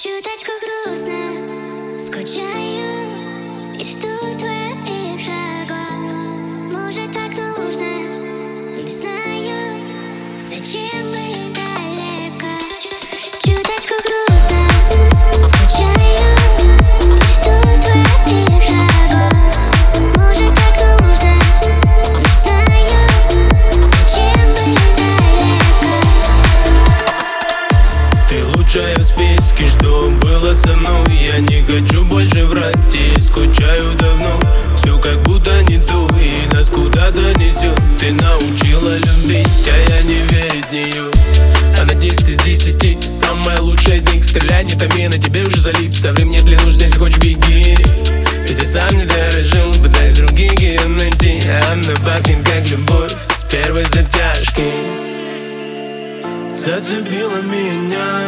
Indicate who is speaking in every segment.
Speaker 1: Чуточку грустно, скучаю и жду твоих шагов. Может, так нужно, не знаю, зачем мы далеко. Чуточку грустно, скучаю и жду твоих шагов. Может, так нужно, не знаю, зачем мы далеко.
Speaker 2: Ты лучшая в списке, что было со мной. Я не хочу больше врать, и скучаю давно. Все как будто не то, и нас куда-то несет. Ты научила любить, а я не верить в нее. Она 10 из 10, самая лучшая из них. Стреляй, не томи, на тебе уже залип. Соври мне, если нужно, если хочешь, беги. Ведь ты сам не дорожил, пытаясь других ее найти. А она пахнет как любовь с первой затяжки. Зацепила меня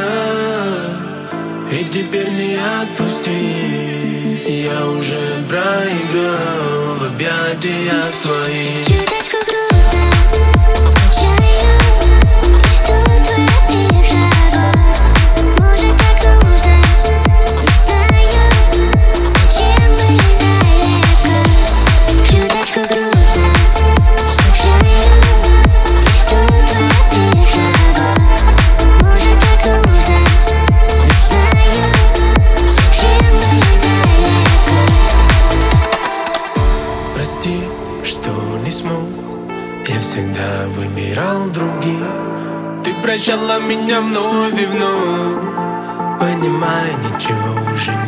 Speaker 2: и теперь не отпустить. Я уже проиграл в объятиях твоих.
Speaker 1: Чуточку грустно, скучаю и жду твоих шагов. Может, так нужно, не знаю, зачем мы далеко. Чуточку грустно, скучаю и жду твоих шагов. Может, так нужно, не знаю, зачем мы далеко.
Speaker 2: Прости, что не смог. Я всегда выбирал других. Ты прощала меня вновь и вновь, понимая, ничего уже